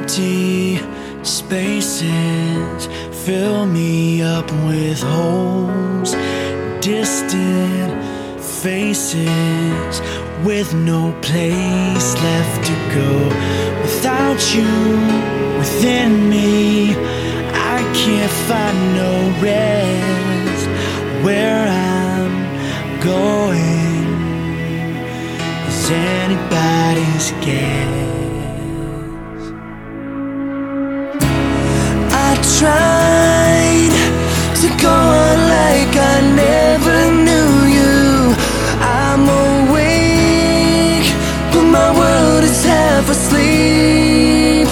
Empty spaces fill me up with holes, distant faces with no place left to go. Without you within me, I can't find no rest. Where I'm going is anybody's guess. I tried to go on like I never knew you. I'm awake, but my world is half asleep.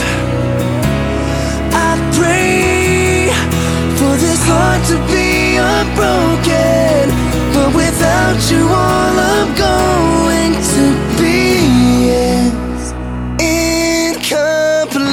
I pray for this heart to be unbroken, but without you all I'm going to be is incomplete.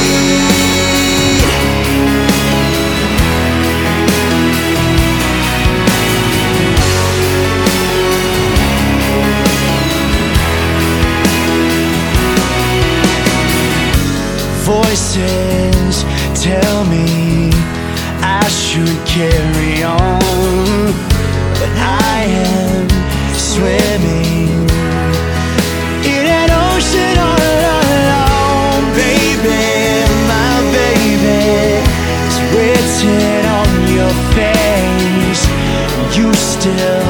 Voices tell me I should carry on, but I am swimming in an ocean all alone. Baby, my baby, it's written on your face, you still